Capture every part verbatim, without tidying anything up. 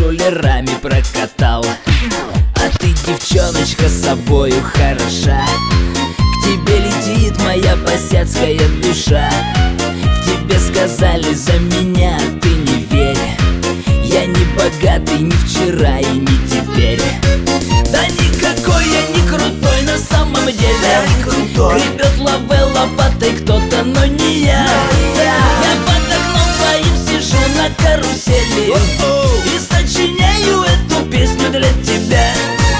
рулерами прокатал. А ты, девчоночка, с собою хороша. К тебе летит моя босяцкая душа. В тебе сказали за меня, ты не верь. Я не богатый ни вчера и не теперь. Да никакой я не крутой на самом деле. Гребет лаве лопатой кто-то, но не я. Я под окном твоим сижу на карусели и сочиняю эту песню для тебя.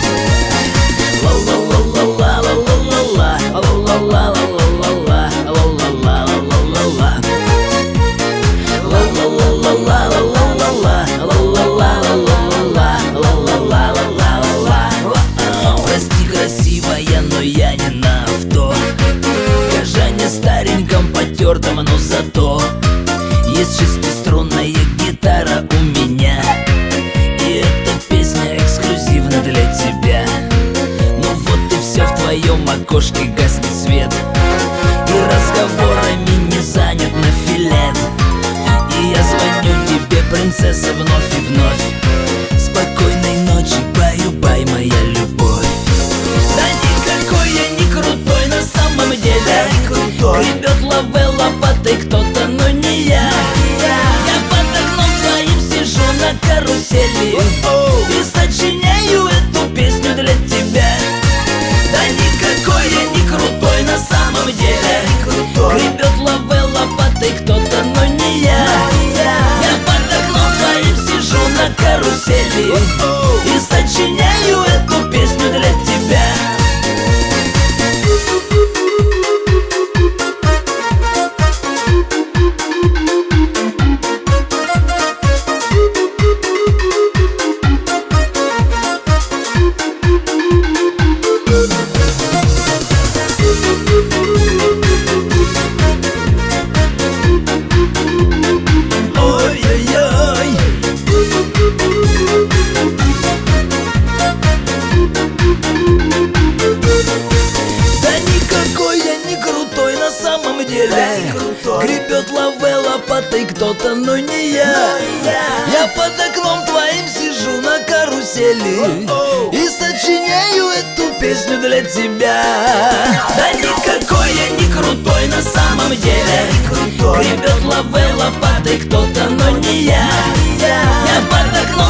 Прости, красивая, но я не на авто. В Кажане стареньком потертом, но зато есть шестиструнная гитара у меня. И эта песня эксклюзивна для тебя. Ну вот и все, в твоем окошке гаснет свет, и разговорами не занят на филет. И я звоню тебе, принцесса, вновь и вновь. Спокойной ночи, баю-бай, моя любовь. Да никакой я не крутой на самом деле. Гребет лаве лопатой кто-то, но не я. Я под окном твоим сижу на карусели и сочиняю эту песню для тебя. Да никакой я не крутой на самом деле. Гребет лаве лопатой кто-то, но не я. Я под окном твоим сижу на карусели и сочиняю эту песню для тебя. Гребет лаве лопатой кто-то, но не я. Я под окном твоим сижу на карусели и сочиняю эту песню для тебя. Да никакой я не крутой на самом деле. Гребет лаве лопатой кто-то, но не я. Я под окном